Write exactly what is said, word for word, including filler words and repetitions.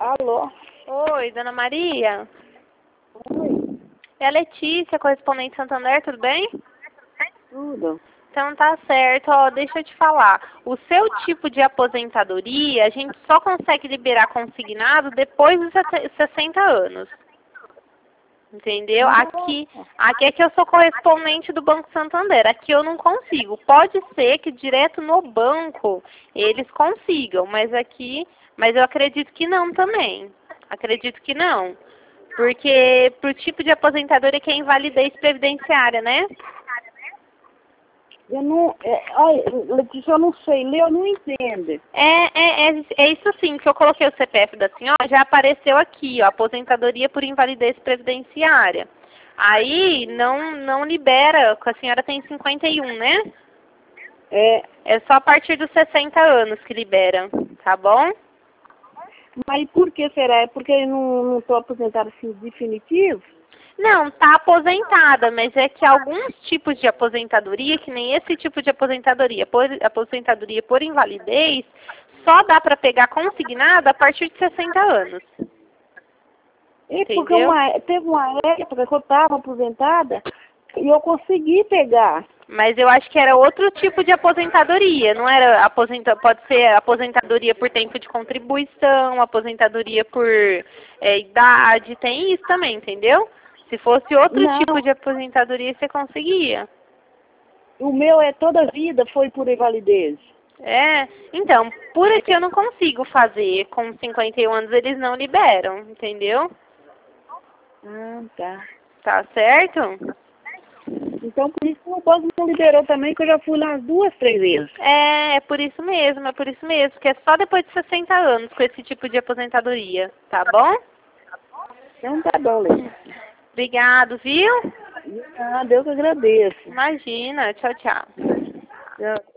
Alô? Oi, dona Maria? Oi. É a Letícia, correspondente Santander, tudo bem? Tudo. Então tá certo, ó, deixa eu te falar. O seu tipo de aposentadoria, a gente só consegue liberar consignado depois dos sessenta anos. Entendeu? Aqui, aqui é que eu sou correspondente do Banco Santander. Aqui eu não consigo. Pode ser que direto no banco eles consigam, mas aqui, mas eu acredito que não também. Acredito que não. Porque pro tipo de aposentadoria que é invalidez previdenciária, né? Eu não... É, olha, Letícia, eu não sei ler, eu não entendo. É, é, é, é isso sim, que eu coloquei o C P F da senhora, já apareceu aqui, ó, aposentadoria por invalidez previdenciária. Aí não, não libera, a senhora tem cinquenta e um, né? É, É só a partir dos sessenta anos que libera, tá bom? mas por que será? É porque eu não estou aposentada assim definitivo? Não, tá aposentada, mas é que alguns tipos de aposentadoria, que nem esse tipo de aposentadoria, por, aposentadoria por invalidez, só dá para pegar consignada a partir de sessenta anos. É porque Entendeu? uma, teve uma época que eu estava aposentada e eu consegui pegar. Mas eu acho que era outro tipo de aposentadoria, não era aposenta, pode ser aposentadoria por tempo de contribuição, aposentadoria por é, idade, tem isso também, entendeu? Se fosse outro Não, tipo de aposentadoria, você conseguia. o meu é toda a vida foi por invalidez. É, então, por aqui eu não consigo fazer, com cinquenta e um anos eles não liberam, entendeu? Ah, tá. Tá certo? Então por isso que o banco não liberou também, que eu já fui lá as duas, três vezes. É, é por isso mesmo, é por isso mesmo, que é só depois de sessenta anos com esse tipo de aposentadoria, tá bom? Então tá bom, Letícia. Obrigado, viu? Ah, Deus agradeço. Imagina, tchau, tchau. Tchau.